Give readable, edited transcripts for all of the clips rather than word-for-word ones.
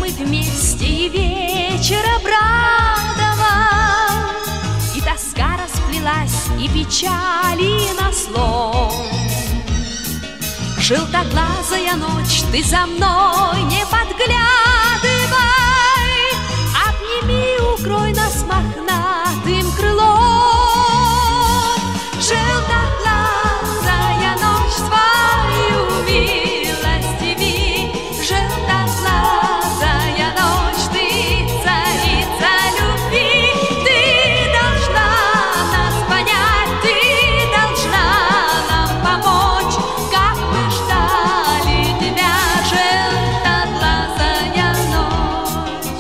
мы вместе и вечер обрадовал, и тоска расплелась, и печали на слом. Желтоглазая ночь, ты за мной не подглядывай, обними, укрой нас мохнатым крылом. Желтоглазая ночь, свою милость яви, желтоглазая ночь, ты царица любви. Ты должна нас понять, ты должна нам помочь, как мы ждали тебя, желтоглазая ночь.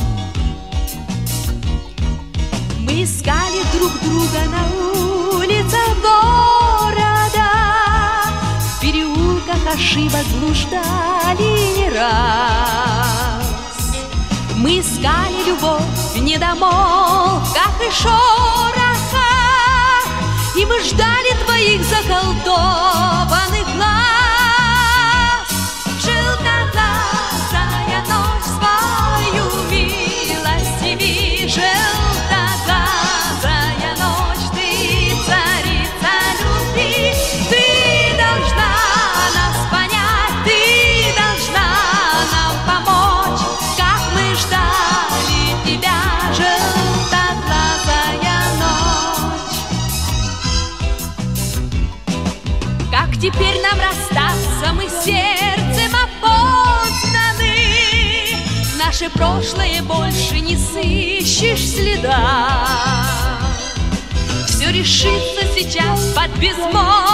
Мы искали друг друга на улицах города, в переулках ошибок блуждали не раз. Мы искали любовь в недомолвках и шорохах, и мы ждали твоих заколдованных глаз. Желтоглазая ночь, свою милость яви, желтоглазая ночь, ты царица любви. Ты должна нас понять, ты должна нам помочь, как мы ждали тебя, желтоглазая ночь. Как теперь нам расстаться, мы сердцем опознаны, наше прошлое больше не сыщешь следа. Все решится сейчас под безмолвием